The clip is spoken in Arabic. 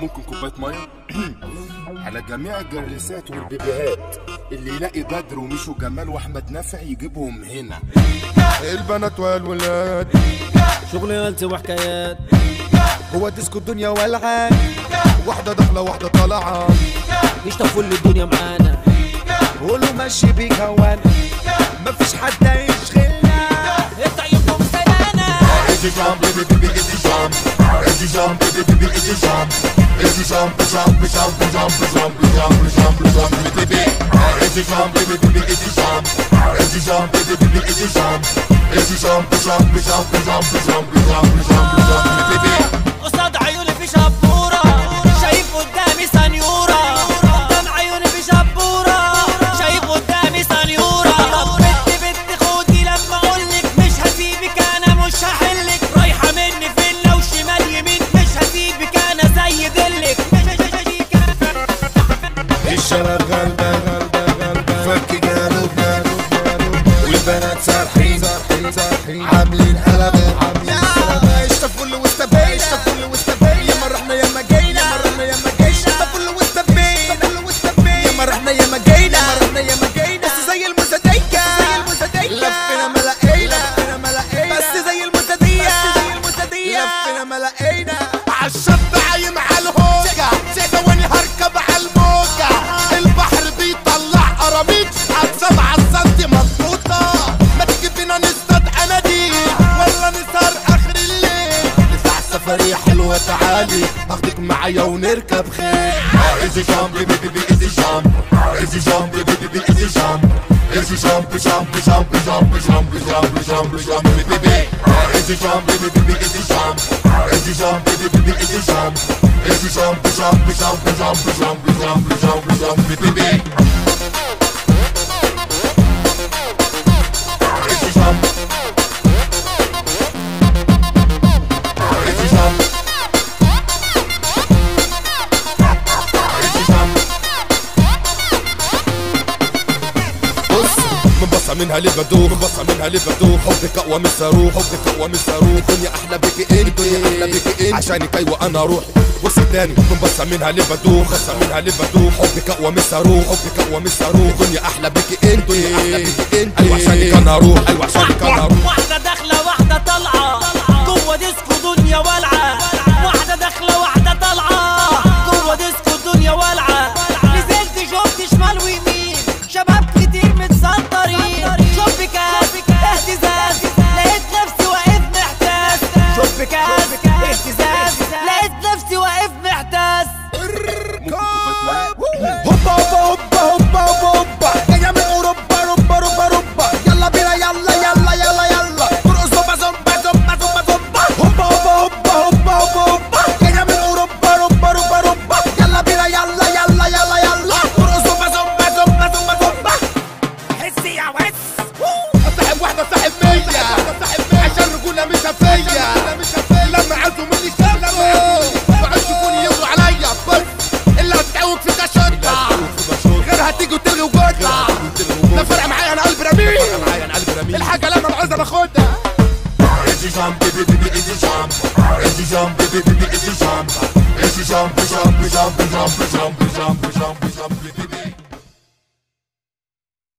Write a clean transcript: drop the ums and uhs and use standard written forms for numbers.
ممكن كوبايه ميه؟ على جميع الجرلسات والبيبيهات اللي يلاقي بدر ومشو جمال واحمد نافع يجيبهم هنا. البنات والولاد شغل قلت وحكايات، هو ديسكو الدنيا والعان، واحدة داخلة واحدة طالعة، يشطفوا لي الدنيا معانا، قولوا ماشي بيك هوان، مفيش حد هيشغلنا، طيبكم سنانا. Esse jump, esse jump, esse jump, esse jump, esse jump, jump, jump, jump, jump, jump, jump, jump, baby. Esse jump, esse jump, esse jump, esse jump, esse jump, jump, jump, jump, jump, jump, jump, jump, baby. قصاد عيوني في شبورة، شايف قدامي سنيورة، قدام عيوني في شبورة، شايف قدامي سنيورة. طب بنت خدي لما اقولك مش هسيبك انا مش هحلك، رايحة مني فين لو شمال يمين مش هسيبك انا زي دلك. الشباب غلبة فك جالوب والبنات سارحين عاملين قلبة اشتفوا اللي واستبين ياما رحنا ياما جينا اشتفوا اللي واستبين ياما رحنا ياما جينا بس زي المزديكة لفنا ما لقينا بس زي المزدية لفنا ما لقينا عالشط عايم عالهوجة ثواني هركب عالموجة البحر بيطلع قراميط عالسبعة سنتي مظبوطة ما تيجي فينا نصطاد اناديل ولا نسهر اخر الليل نطلع سفرية حلوة تعالي اخدك معايا ونركب خيل. Esse jump, esse jump, esse jump, esse jump, esse jump, jump, jump, jump, jump, jump, jump, jump, baby. Esse jump, esse jump, esse jump, esse jump, esse jump, jump, jump, jump, jump, jump, jump, jump, baby. Esse jump, esse jump, esse jump. منبصة منها لبدوخ حبك اقوى من الصاروخ الدنيا احلى بك انت عشانك ايوه انا روحي. بص تاني منبصة منها لبدوخ حبك اقوى من الصاروخ الدنيا احلى بك انت ايوه عشانك انا روح واحدة داخلة واحدة طالعة جوه ديسكو دنيا والعة، واحدة داخلة واحدة طالعة جوه ديسكو دنيا والعة. نزلت شفت شمال ويمين شباب كتير متسطرين، شوف كاس اهتزاز لقيت نفسي واقف محتاس، شوف كاس اهتزاز لقيت نفسي واقف محتاس. هوبا جاية من اوروبا يلا بينا يلا ترقص زومبا هوبا جاية من اوروبا يلا بينا يلا ترقص زومبا حسي يا وس صاحب واحدة صاحب 100 عشان رجولة مش هفية لما عزوا مني شافوا وقعدوا يشوفوني يغلوا عليا بس اللي هتتعوج في كشطة غير هتيجي وتلغي وجودها ده فرق معايا انا قلب رميل الحاجة لما العايزة باخدها. Esse jump, esse jump, esse jump, esse jump, esse jump, jump, jump, jump, jump, jump, jump, jump, jump,